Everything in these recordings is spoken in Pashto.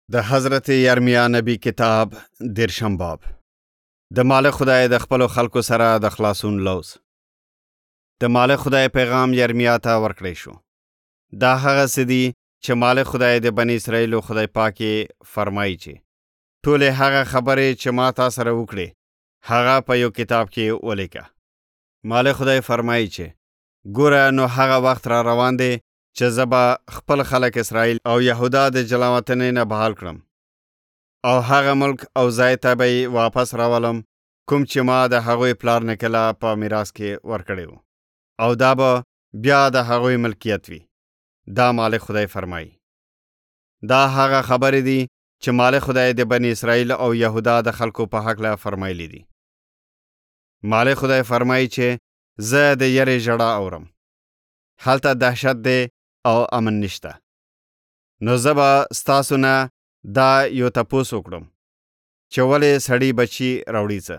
د حضرت یرمیا نبی کتاب دیرشم باب. د مالک خدای د خپلو خلکو سره د خلاصون لوز. د مالک خدای پیغام یرمیا ته ورکړی شو. دا هغه څه دي چې مالک خدای د بنی اسرائیلو خدای پاک فرمایي چې ټولې هغه خبرې چې ما تا سره وکړې هغه په یو کتاب کې ولیکه. مالک خدای فرمایي چې ګوره نو هغه وخت را روان دی چې زه به خپل خلک اسرائیل او یهودا د جلاوطنۍ نه بحال کړم او هغه ملک او ځای ته به یې واپس راولم کوم چې ما د هغوی پلار نیکله په میراث کې ورکړی و، او دا به بیا د هغوی ملکیت وي. دا مالک خدای فرمایي. دا هغه خبرې دي چې مالک خدای د بنی اسرائیل او یهودا د خلکو په حکله فرمایلی دي. مالک خدای فرمایي چې زه د یری ژړا اورم. هلته دهشت دی او امن نشته. نو زه به ستاسو نه دا یو تپوس وکړم چې ولې سړی بچي راوړي څه؟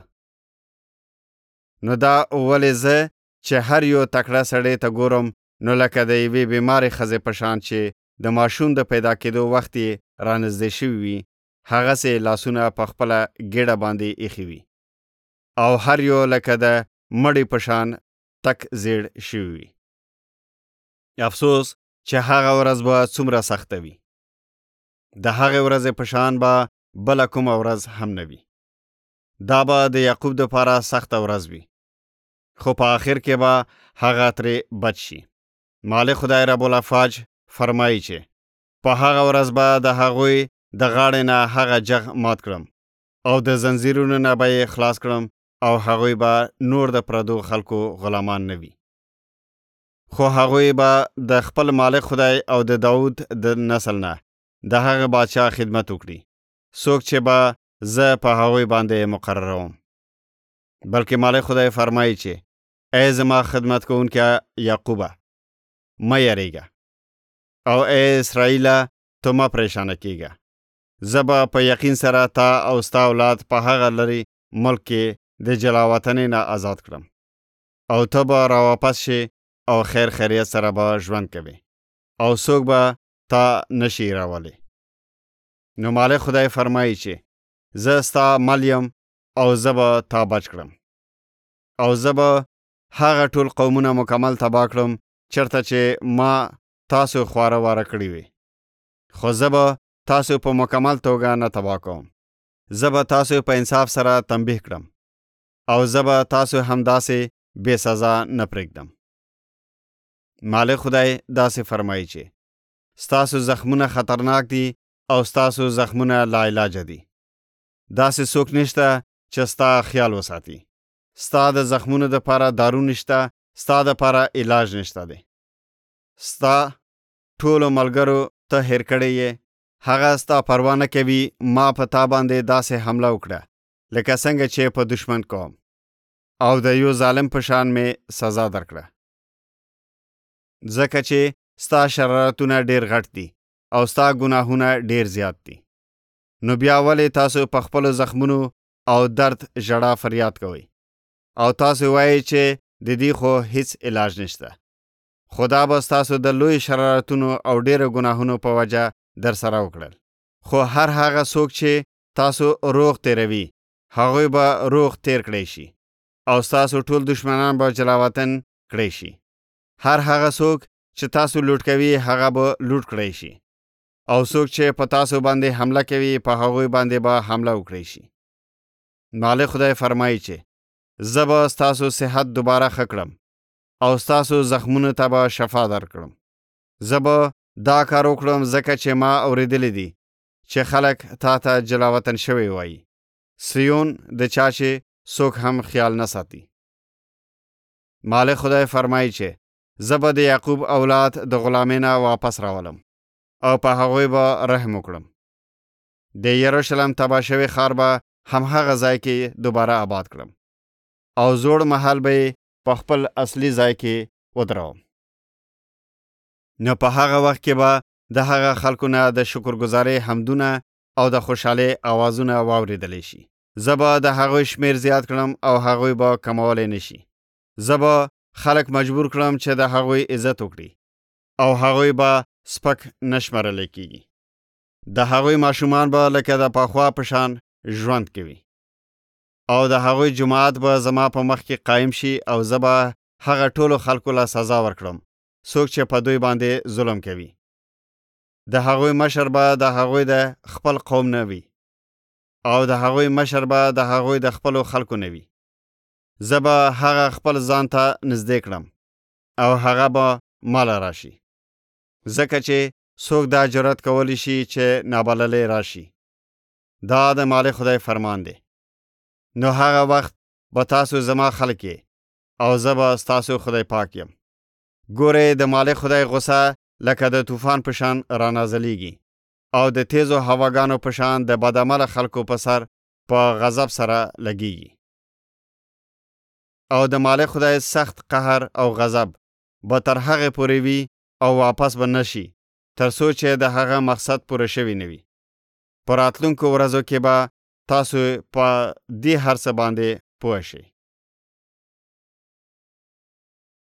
نو دا ولې زه چې هر یو تکړه سړی ته ګورم نو لکه د یوې بیمارې ښځې په شان چې د ماشوم د پیدا کېدو وخت یې رانږدې شوي وي هغسې لاسونه په خپله ګېډه باندې ایښي وي او هر یو لکه د مړي په شان تک زیړ شوي وي. افسوس چې هغه ورځ به څومره سخته وي. د هغې ورځې په شان به بله کومه ورځ هم نه وي. دا به د یعقوب دپاره سخته ورځ وي، خو په آخر کې به هغه ترې بچ شي. مالک خدای رب الافواج فرمایي چې په هغه ورځ به د هغوی د غاړې نه هغه جغ مات کړم او د زنځیرونو نه به یې خلاص کړم او هغوی به نور د پردو خلکو غلامان نه وي. خو هغوی به د خپل مالک خدای او د داود د نسل نه د هغه بادشاه خدمت وکړي، څوک چې به زه په هغوی باندې مقرروم. بلکې مالک خدای فرمایي چې ای زما خدمت کوونکی یعقوبه مه یریږه او ای اسرائیله تو مه پریشانه کیږه. زه به په یقین سره تا او ستا اولاد په هغه لرې ملک کې د جلاوطنۍ نه آزاد کړم او ته به راواپس شي او خیر خیریت سره به ژوند کوي او څوک به تا نشي راولی. نو مالک خدای فرمایي چې زه ستا مل یم او زه به تا بچ کړم او زه به هغه ټول قومونه مکمل تباه کړم چېرته چې ما تاسو خواره واره کړي وي. خو زه به تاسو په مکمل توګه نه تباه کوم. زه به تاسو په انصاف سره تنبیه کړم او زه به تاسو همداسې بې سزا نه پرېږدم. مالک خدای داسې فرمایي چې ستاسو زخمونه خطرناک دي او ستاسو زخمونه لاعلاجه دي. داسې څوک نشته چې ستا خیال وساتي. ستا د زخمونو دپاره دارو نشته، ستا دپاره علاج نشته دی. ستا ټولو ملګرو ته هیر کړی یې، هغه ستا پروا نه کوي. ما په تا باندې داسې حمله وکړه لکه څنګه چې په دشمن کوم او د یو ظالم په شان مې سزا درکړه. ځکه چې ستا شرارتونه ډیر غټ دي او ستا ګناهونه ډیر زیات دي. نو بیا ولې تاسو په خپلو زخمونو او درد ژړا فریاد کوئ او تاسو وایئ چې د دې خو هیڅ علاج نشته. خدا به ستاسو د لوی شرارتونو او ډیرو ګناهونو په وجه در سره وکړل. خو هر هغه څوک چې تاسو روغ تیروي هغوی به روغ تیر کړی شي او ستاسو ټول دشمنان به جلاوطن کړی شي. هر هغه څوک چې تاسو لوټ کوي هغه به لوټ کړی شي او څوک چې په تاسو باندې حمله کوي په هغوی باندې به حمله وکړی شي. مالک خدای فرمایي چې زه به ستاسو صحت دوباره ښه کړم او ستاسو زخمونو ته به شفا درکړم. زه به دا کار وکړم ځکه چې ما اورېدلی دي چې خلک تا ته جلاوطن شوی وایي، سیون د چا چې څوک هم خیال نه ساتي. مالک خدای فرمایي چې زه به د یعقوب اولاد د غلامۍ نه واپس راولم او په هغوی به رحم وکړم. د یروشلم تباه شوی ښار به همهغه ځای کې دوباره آباد کړم او زوړ محل به یې په خپل اصلي ځای کې ودروم. نو په هغه وخت کې به د هغه خلکو نه د شکرګزارۍ حمدونه او د خوشحالۍ آوازونه واورېدلی شي. زه به د هغوی شمیر زیات کړم او هغوی به کمولی نشي. زه به خلک مجبور کړم چې د هغوی عزت وکړي او هغوی به سپک نشمرلی کیږي. د هغوی ماشومان به لکه د پخوا په شان ژوند کوي او د هغوی جماعت به زما په مخ کې قایم شي او زه به هغه ټولو خلکو له سزا ورکړم څوک چې په دوی باندې ظلم کوي. د هغوی مشر به د هغوی د خپل قوم نه وي او د هغوی مشر به د هغوی د خپلو خلکو نه وي. زه به هغه خپل ځان ته نږدې کړم او هغه به مال راشي. ځکه چې څوک دا جرأت کولی شي چې نابللی راشي. دا د مالک خدای فرمان دی. نو هغه وخت به تاسو زما خلک یې او زه به ستاسو خدای پاک یم. ګورئ د مالک خدای غصه لکه د طوفان په شان رانازلیږي او د تیزو هواګانو په شان د بدعمله خلکو په سر په غضب سره لګیږي. او د مالک خدای سخت قهر او غضب به تر هغه پورې وي او واپس به نشي تر څو چې د هغه مقصد پوره شوی نه وي. په راتلونکو ورځو کې به تاسو په دې هر څه باندې پوه شئ.